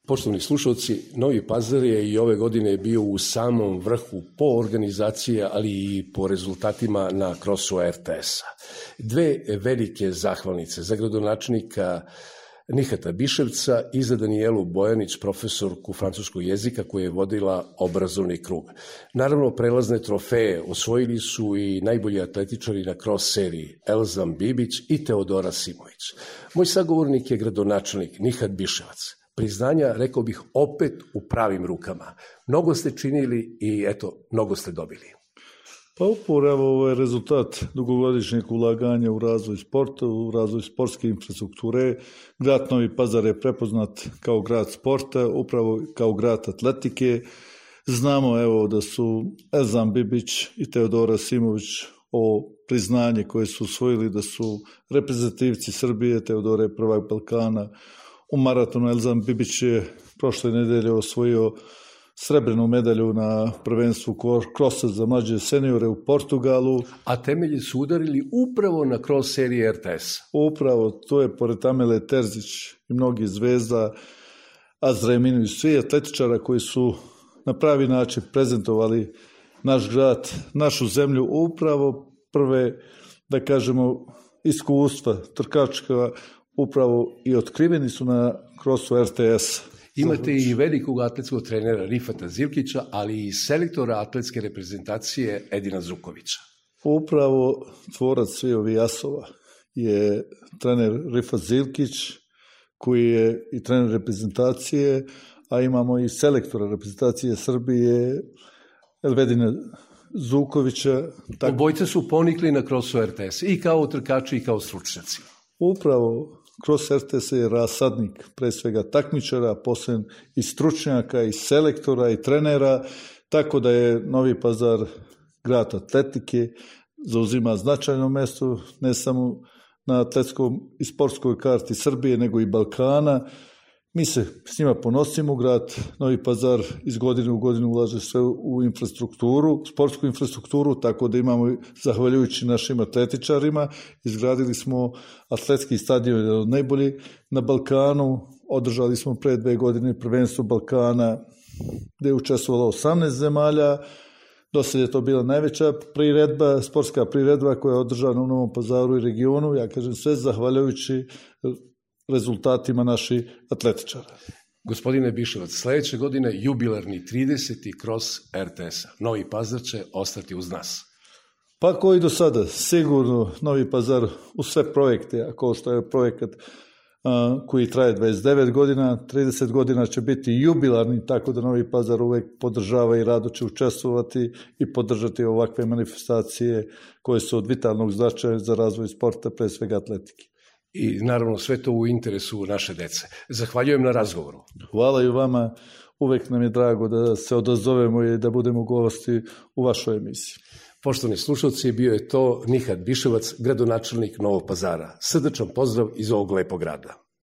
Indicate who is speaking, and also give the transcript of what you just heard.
Speaker 1: Poštovani slušalci, Novi Pazar je i ove godine bio u samom vrhu po organizaciji, ali i po rezultatima na krosu RTS-a. Dve velike zahvalnice za gradonačelnika Nihata Biševca i za Danijelu Bojanić, profesorku francuskog jezika koja je vodila obrazovni krug. Naravno, prelazne trofeje osvojili su i najbolji atletičari na cross seriji Elzam Bibić i Teodora Simović. Moj sagovornik je gradonačelnik Nihat Biševac. Priznanja, rekao bih, opet u pravim rukama. Mnogo ste činili i eto, mnogo ste dobili.
Speaker 2: Pa upravo ovo je rezultat dugogodišnjeg ulaganja u razvoj sporta, u razvoj sportske infrastrukture. Grad Novi Pazar je prepoznat kao grad sporta, upravo kao grad atletike. Znamo evo da su Elzam Bibić i Teodora Simović ovo priznanje koje su osvojili, da su reprezentativci Srbije. Teodora je prvak Balkana u maratonu. Elzam Bibić je prošle nedelje osvojio srebrnu medalju na prvenstvu krosa za mlađe seniore u Portugalu.
Speaker 1: A temelji su udarili upravo na cross seriji RTS.
Speaker 2: Upravo, to je pored Amele Terzić i mnogi zvezda, Azra Eminović, svi atletičara koji su na pravi način prezentovali naš grad, našu zemlju, upravo prve, da kažemo, iskustva trkačka, upravo i otkriveni su na krosu RTS.
Speaker 1: Imate i velikog atletskog trenera Rifata Zilkića, ali i selektora atletske reprezentacije Edina Zukovića.
Speaker 2: Upravo tvorac svih ovih asova je trener Rifat Zilkić, koji je i trener reprezentacije, a imamo i selektora reprezentacije Srbije Edina Zukovića.
Speaker 1: Obojce su ponikli na krosu RTS i kao trkači i kao stručnjaci.
Speaker 2: Upravo kroz RTS je rasadnik pre svega takmičara, posle i stručnjaka, i selektora, i trenera, tako da je Novi Pazar grad atletike, zauzima značajno mesto ne samo na atletskom i sportskoj karti Srbije, nego i Balkana. Mi se s njima ponosimo, grad Novi Pazar iz godine u godinu ulaže sve u infrastrukturu, sportsku infrastrukturu, tako da imamo, zahvaljujući našim atletičarima, izgradili smo atletski stadion od najboljih na Balkanu, održali smo pre 2 godine prvenstvo Balkana, gde je učestvovalo 18 zemalja, do sada je to bila najveća priredba, sportska priredba koja je održana u Novom Pazaru i regionu, ja kažem sve zahvaljujući rezultatima naših atletičara.
Speaker 1: Gospodine Biševac, sledeće godine jubilarni 30. kroz RTS-a. Novi Pazar će ostati uz nas.
Speaker 2: Pa koji do sada, sigurno Novi Pazar u sve projekte, ako što je projekat koji traje 29 godina, 30 godina će biti jubilarni, tako da Novi Pazar uvek podržava i rado će učestvovati i podržati ovakve manifestacije koje su od vitalnog značaja za razvoj sporta, pre svega atletike.
Speaker 1: I naravno sve to u interesu naše dece. Zahvaljujem na razgovoru.
Speaker 2: Hvala i vama, uvek nam je drago da se odazovemo i da budemo gosti u vašoj emisiji.
Speaker 1: Poštovani slušalci, bio je to Nihat Biševac, gradonačelnik Novog Pazara. Srdačan pozdrav iz ovog lepog grada.